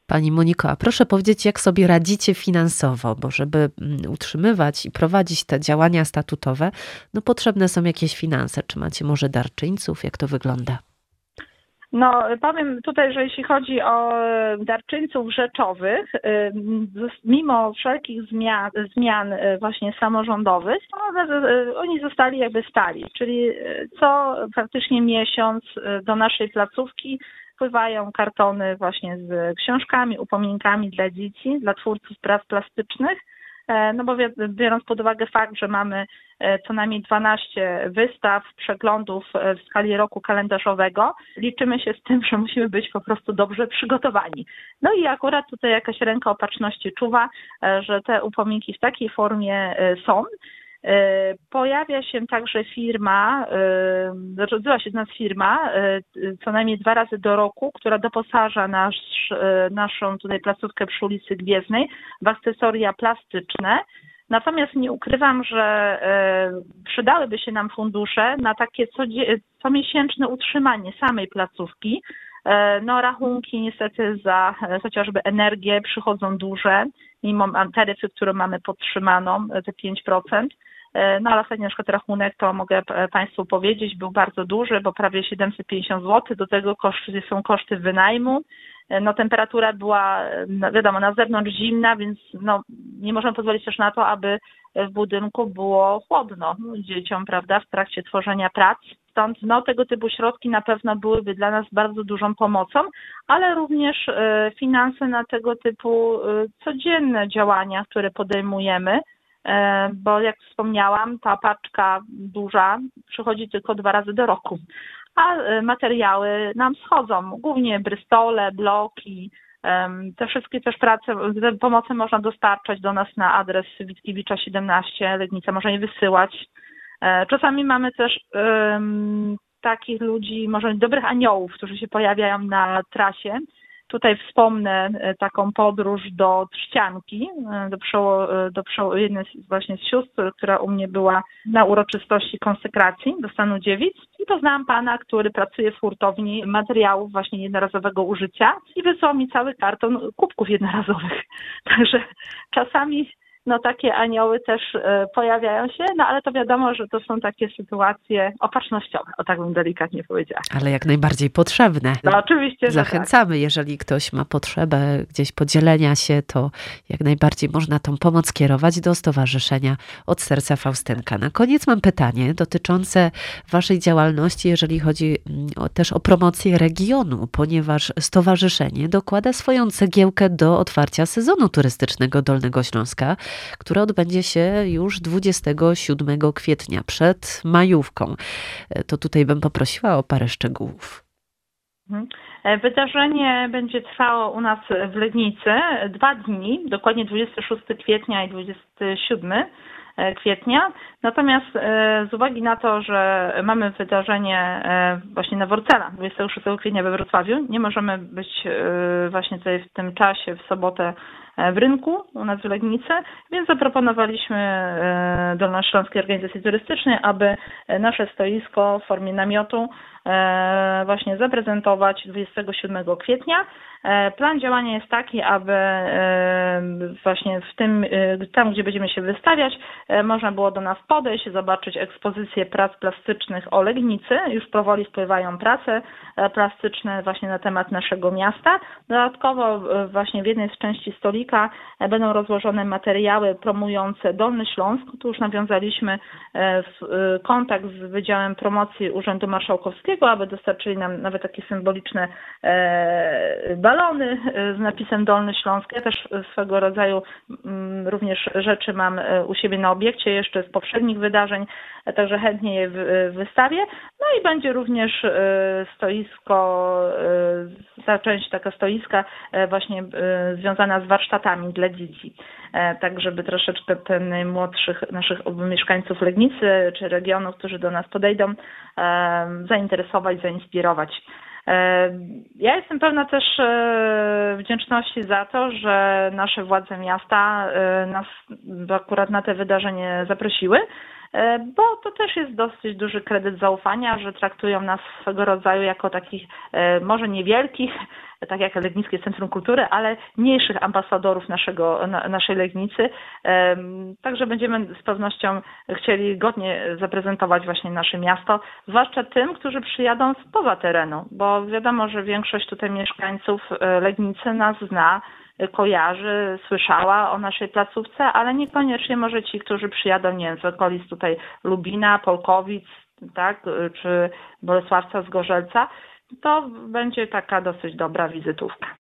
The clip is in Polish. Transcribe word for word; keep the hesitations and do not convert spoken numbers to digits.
Pani Moniko, a proszę powiedzieć, jak sobie radzicie finansowo, bo żeby utrzymywać i prowadzić te działania statutowe, no potrzebne są jakieś finanse. Czy macie może darczyńców? Jak to wygląda? No, powiem tutaj, że jeśli chodzi o darczyńców rzeczowych, mimo wszelkich zmian, zmian właśnie samorządowych, oni zostali jakby stali, czyli co praktycznie miesiąc do naszej placówki wpływają kartony właśnie z książkami, upominkami dla dzieci, dla twórców prac plastycznych. No bo biorąc pod uwagę fakt, że mamy co najmniej dwanaście wystaw, przeglądów w skali roku kalendarzowego, liczymy się z tym, że musimy być po prostu dobrze przygotowani. No i akurat tutaj jakaś ręka opatrzności czuwa, że te upominki w takiej formie są. Pojawia się także firma, zrodziła się do nas firma co najmniej dwa razy do roku, która doposaża nasz, naszą tutaj placówkę przy ulicy Gwiezdnej w akcesoria plastyczne. Natomiast nie ukrywam, że przydałyby się nam fundusze na takie comiesięczne utrzymanie samej placówki. No rachunki niestety za chociażby energię przychodzą duże, mimo taryfy, którą mamy podtrzymaną, te pięć procent. No ale ostatni na przykład rachunek, to mogę Państwu powiedzieć, był bardzo duży, bo prawie siedemset pięćdziesiąt złotych, do tego koszty, są koszty wynajmu. No temperatura była, no, wiadomo, na zewnątrz zimna, więc no, nie możemy pozwolić też na to, aby w budynku było chłodno dzieciom, prawda, w trakcie tworzenia prac. Stąd no, tego typu środki na pewno byłyby dla nas bardzo dużą pomocą, ale również y, finanse na tego typu y, codzienne działania, które podejmujemy, bo jak wspomniałam, ta paczka duża przychodzi tylko dwa razy do roku, a materiały nam schodzą, głównie brystole, bloki, te wszystkie też prace, te pomocy można dostarczać do nas na adres Witkiewicza siedemnaście, Legnica, można je wysyłać. Czasami mamy też um, takich ludzi, może dobrych aniołów, którzy się pojawiają na trasie. Tutaj wspomnę taką podróż do Trzcianki, do, przeło, do przeło, jednej z, właśnie z sióstr, która u mnie była na uroczystości konsekracji do stanu dziewic i poznałam pana, który pracuje w hurtowni materiałów właśnie jednorazowego użycia i wysłał mi cały karton kubków jednorazowych. Także czasami no takie anioły też pojawiają się, no ale to wiadomo, że to są takie sytuacje opatrznościowe, o tak bym delikatnie powiedziała. Ale jak najbardziej potrzebne. No oczywiście, Zachęcamy, tak. Jeżeli ktoś ma potrzebę gdzieś podzielenia się, to jak najbardziej można tą pomoc kierować do Stowarzyszenia Od Serca Faustynka. Na koniec mam pytanie dotyczące waszej działalności, jeżeli chodzi o, też o promocję regionu, ponieważ stowarzyszenie dokłada swoją cegiełkę do otwarcia sezonu turystycznego Dolnego Śląska, które odbędzie się już dwudziestego siódmego kwietnia, przed majówką. To tutaj bym poprosiła o parę szczegółów. Wydarzenie będzie trwało u nas w Legnicy dwa dni, dokładnie dwudziestego szóstego kwietnia i dwudziestego siódmego kwietnia. Natomiast z uwagi na to, że mamy wydarzenie właśnie na Worcela dwudziestego szóstego kwietnia we Wrocławiu, nie możemy być właśnie tutaj w tym czasie, w sobotę w rynku u nas w Legnicy, więc zaproponowaliśmy Dolnośląskiej Organizacji Turystycznej, aby nasze stoisko w formie namiotu właśnie zaprezentować dwudziestego siódmego kwietnia. Plan działania jest taki, aby właśnie w tym, tam gdzie będziemy się wystawiać, można było do nas podejść, zobaczyć ekspozycję prac plastycznych o Legnicy. Już powoli wpływają prace plastyczne właśnie na temat naszego miasta. Dodatkowo właśnie w jednej z części stolika będą rozłożone materiały promujące Dolny Śląsk. Tu już nawiązaliśmy kontakt z Wydziałem Promocji Urzędu Marszałkowskiego, aby dostarczyli nam nawet takie symboliczne balony z napisem Dolny Śląsk. Ja też swego rodzaju również rzeczy mam u siebie na obiekcie jeszcze z poprzednich wydarzeń, także chętnie je wystawię. No i będzie również stoisko, ta część taka stoiska właśnie związana z warsztatami dla dzieci, tak żeby troszeczkę ten młodszych naszych mieszkańców Legnicy czy regionu, którzy do nas podejdą, zainteresować, zainspirować. Ja jestem pełna też wdzięczności za to, że nasze władze miasta nas akurat na te wydarzenie zaprosiły. bo to też jest dosyć duży kredyt zaufania, że traktują nas swego rodzaju jako takich może niewielkich, tak jak Legnickie Centrum Kultury, ale mniejszych ambasadorów naszego, naszej Legnicy. Także będziemy z pewnością chcieli godnie zaprezentować właśnie nasze miasto, zwłaszcza tym, którzy przyjadą spoza terenu, bo wiadomo, że większość tutaj mieszkańców Legnicy nas zna, kojarzy, słyszała o naszej placówce, ale niekoniecznie może ci, którzy przyjadą, nie wiem, z okolic tutaj Lubina, Polkowic, tak, czy Bolesławca, Zgorzelca, to będzie taka dosyć dobra wizytówka.